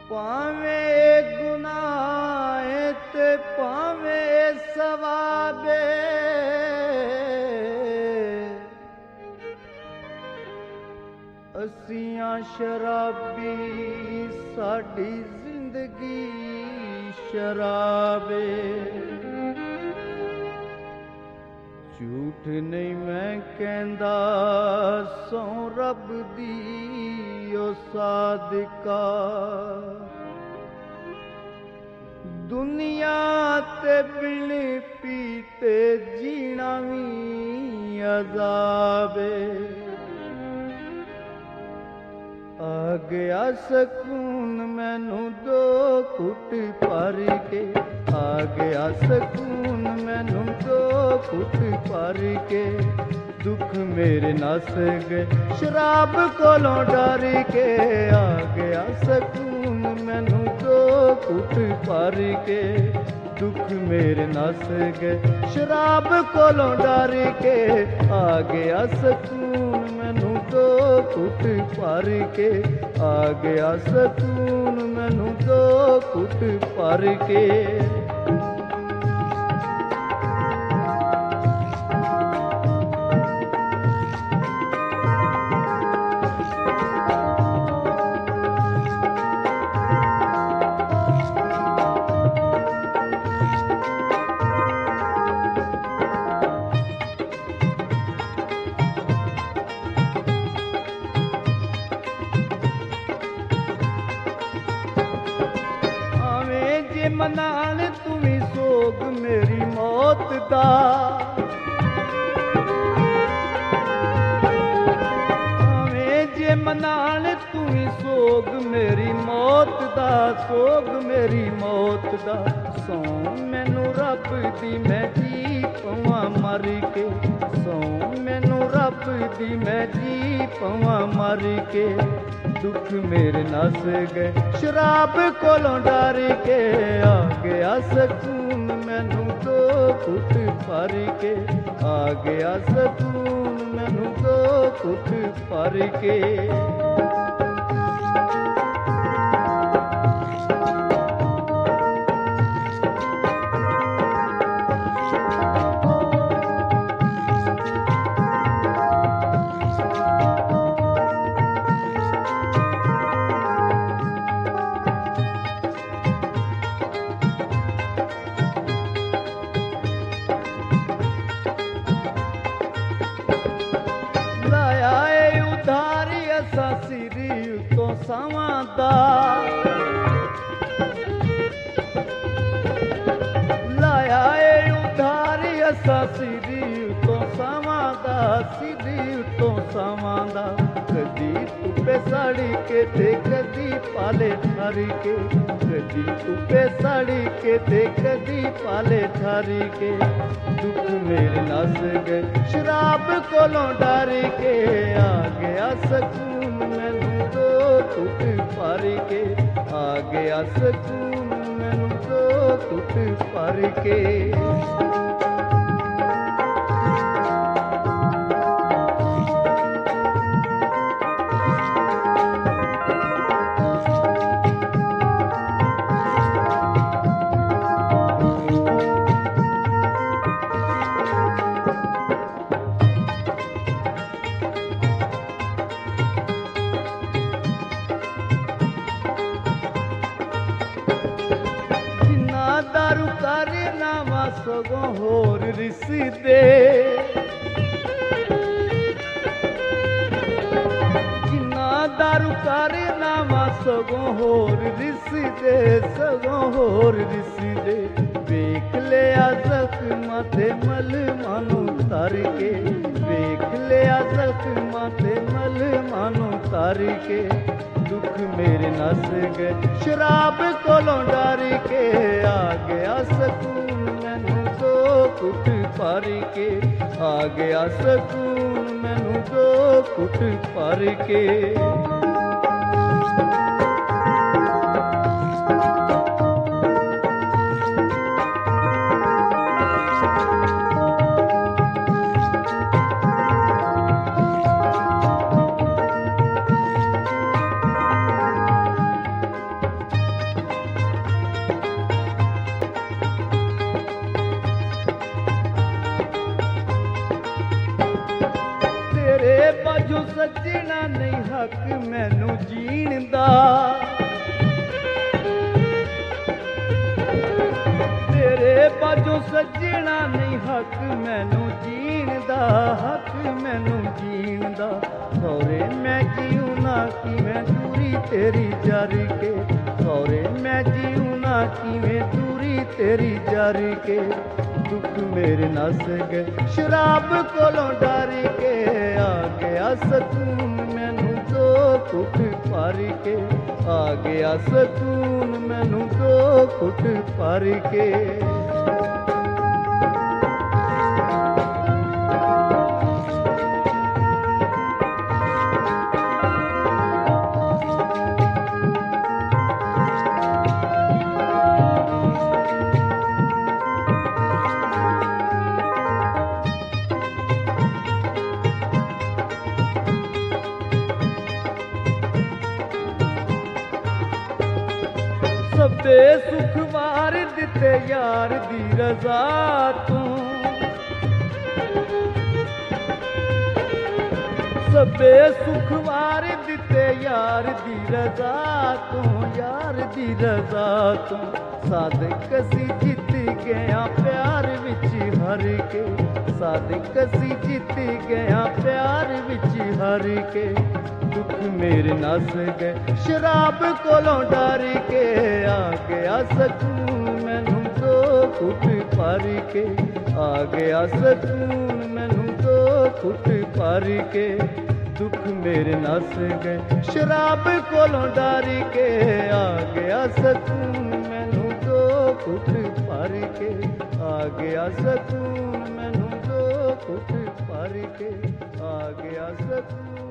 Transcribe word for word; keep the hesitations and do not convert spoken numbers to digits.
ਭਾਵੇਂ ਗੁਨਾਹ ਤੇ ਭਾਵੇਂ ਸਵਾਬੇ, ਅਸੀਆਂ ਸ਼ਰਾਬੀ ਸਾਡੀ ਜ਼ਿੰਦਗੀ ਸ਼ਰਾਬੇ। ਝੂਠ ਨਹੀਂ ਮੈਂ ਕਹਿੰਦਾ ਸੌ ਰੱਬ ਦੀ ਓ ਸਾਦਿਕਾ, ਦੁਨੀਆ ਤੇ ਬਿਨ ਪੀਤੇ ਜੀਣਾ ਵੀ ਅਜ਼ਾਬੇ। ਆ ਗਿਆ ਸਕੂਨ ਮੈਨੂੰ ਦੋ ਘੁੱਟ ਭਰ ਕੇ, ਆ ਗਿਆ ਸਕੂਨ ਮੈਨੂੰ ਦੋ ਘੁੱਟ ਭਰ ਕੇ। ਦੁੱਖ ਮੇਰੇ ਨਸ ਗਏ ਸ਼ਰਾਬ ਕੋਲੋਂ ਡਰ ਕੇ, ਆ ਗਿਆ ਸਕੂਨ ਮੈਨੂੰ ਦੋ ਘੁੱਟ ਭਰ ਕੇ। ਦੁੱਖ ਮੇਰੇ ਨਸ ਗਏ ਸ਼ਰਾਬ ਕੋਲੋਂ ਡਰ ਕੇ, ਆ ਗਿਆ ਸਕੂਨ ਮੈਨੂੰ ਦੋ ਘੁੱਟ ਭਰ ਕੇ, ਆ ਗਿਆ ਸਕੂਨ ਮੈਨੂੰ ਦੋ ਘੁੱਟ ਭਰ ਕੇ। ਮਨਾਲ ਤੂੰ ਵੀ ਸੋਗ ਮੇਰੀ ਮੌਤ ਦਾ, ਆਵੇਂ ਜੇ ਮਨਾਲ ਤੂੰ ਵੀ ਸੋਗ ਮੇਰੀ ਮੌਤ ਦਾ, ਸੋਗ ਮੇਰੀ ਮੌਤ ਦਾ। ਸੌ ਮੈਨੂੰ ਰੱਬ ਦੀ ਮੈਂ ਜੀ ਪਵਾਂ ਮਰ ਕੇ, ਸੌ ਮੈਨੂੰ ਰੱਬ ਦੀ ਮੈਂ ਜੀ ਪਵਾਂ ਮਰ ਕੇ। ਦੁੱਖ ਮੇਰੇ ਨਸ ਗਏ ਸ਼ਰਾਬ ਕੋਲੋਂ ਡਰ ਕੇ, ਆ ਗਿਆ ਸਕੂਨ ਮੈਨੂੰ ਦੋ ਘੁੱਟ ਭਰ ਕੇ, ਆ ਗਿਆ ਸਕੂਨ ਮੈਨੂੰ ਦੋ ਘੁੱਟ ਭਰ ਕੇ। ਸਿਰੀ ਉਤੋਂ ਸਾਵਾਂ ਦਾ ਲਾਇਆ ਏ ਉਧਾਰੀ, ਅਸਾਂ ਸਿਰੀ ਉਤੋਂ ਸਾਵਾਂ ਦਾ, ਸਿਰੀ ਉਤੋਂ ਸਾਵਾਂ ਦਾ। ਕਦੀ ਧੁੱਪੇ ਸੜ ਕੇ ਤੇ ਕਦੀ ਪਾਲੇ ਠਰ ਕੇ, ਕਦੀ ਧੁੱਪੇ ਸੜ ਕੇ ਤੇ ਕਦੀ ਪਾਲੇ ਠਰ ਕੇ। ਦੁੱਖ ਮੇਰੇ ਨਸ ਗਏ ਸ਼ਰਾਬ ਕੋਲੋਂ ਡਰ ਕੇ, ਆ ਗਿਆ ਸਕੂਨ ਮੈਨੂੰ ਦੋ ਘੁੱਟ ਭਰ ਕੇ, ਆ ਗਿਆ ਸਕੂਨ ਮੈਨੂੰ ਦੋ ਘੁੱਟ ਭਰ ਕੇ। ਦਾਰੂ ਕਰ ਨਾਵਾ ਸਗੋਂ ਹੋਰ ਰਿਸਦੇ, ਜਿੰਨਾ ਦਾਰੂ ਕਰ ਨਾਵਾ ਸਗੋਂ ਹੋਰ ਰਿਸਦੇ, ਸਗੋਂ ਹੋਰ ਰਿਸਦੇ। ਵੇਖ ਲਿਆ ਜ਼ਖਮਾਂ ਤੇ ਮਲਮਾਂ ਨੂੰ ਤਰ ਕੇ, ਵੇਖ ਲਿਆ ਜ਼ਖਮਾਂ ਤੇ ਮਲਮਾਂ ਨੂੰ ਤਰ ਕੇ। ਦੁੱਖ ਮੇਰੇ ਨਸ ਗਏ ਸ਼ਰਾਬ ਕੋਲੋਂ ਡਰ ਕੇ, ਆ ਗਿਆ ਸਕੂਨ ਮੈਨੂੰ ਦੋ ਘੁੱਟ ਭਰ ਕੇ, ਆ ਗਿਆ ਸਕੂਨ ਮੈਨੂੰ ਦੋ ਘੁੱਟ ਭਰ ਕੇ। ਨਹੀਂ ਹੱਕ ਮੈਨੂੰ ਜੀਣ ਦਾ, ਹੱਕ ਮੈਨੂੰ ਜੀਣ ਦਾ। ਸਹੁਰੇ ਮੈਂ ਜੀਉ ਨਾ ਕਿਵੇਂ ਦੂਰੀ ਤੇਰੀ ਜਰ ਕੇ, ਸਹੁਰੇ ਮੈਂ ਜੀਉ ਨਾ ਕਿਵੇਂ ਦੂਰੀ ਤੇਰੀ ਜਰ ਕੇ। ਦੁੱਖ ਮੇਰੇ ਨਸ ਗਏ ਸ਼ਰਾਬ ਕੋਲੋਂ ਡਰ ਕੇ, ਆ ਗਿਆ ਸਕੂਨ ਮੈਨੂੰ ਦੋ ਘੁੱਟ ਭਰ ਕੇ, ਆ ਗਿਆ ਸਕੂਨ ਮੈਨੂੰ ਦੋ ਘੁੱਟ ਭਰ ਕੇ। ਸਭੇ ਸੁਖ ਵਾਰ ਦਿੱਤੇ ਯਾਰ ਦੀ ਰਜ਼ਾ ਤੂੰ, ਸਭੇ ਸੁਖ ਵਾਰ ਦਿੱਤੇ ਯਾਰ ਦੀ ਰਜ਼ਾ ਤੂੰ, ਯਾਰ ਦੀ ਰਜ਼ਾ ਤੂੰ। ਸਾਦਕ ਅਸੀਂ ਜਿੱਤ ਗਿਆ ਪਿਆਰ ਵਿੱਚ ਹਰ ਕੇ, ਸਾਦਕ ਅਸੀਂ ਜਿੱਤ ਗਿਆ ਪਿਆਰ ਵਿੱਚ ਹਰ ਕੇ। ਦੁੱਖ ਮੇਰੇ ਨਸ ਗਏ ਸ਼ਰਾਬ ਕੋਲੋਂ ਡਰ ਕੇ, ਆ ਗਿਆ ਸਕੂਨ ਮੈਨੂੰ ਦੋ ਘੁੱਟ ਭਰ ਕੇ, ਆ ਗਿਆ ਸਕੂਨ ਮੈਨੂੰ ਦੋ ਘੁੱਟ ਭਰ ਕੇ। ਦੁੱਖ ਮੇਰੇ ਨਸ ਗਏ ਸ਼ਰਾਬ ਕੋਲੋਂ ਡਰ ਕੇ, ਆ ਗਿਆ ਸਕੂਨ ਮੈਨੂੰ ਦੋ ਘੁੱਟ ਭਰ ਕੇ, ਆ ਗਿਆ ਸਕੂਨ ਮੈਨੂੰ ਦੋ ਘੁੱਟ ਭਰ ਕੇ, ਆ ਗਿਆ ਸਕੂਨ।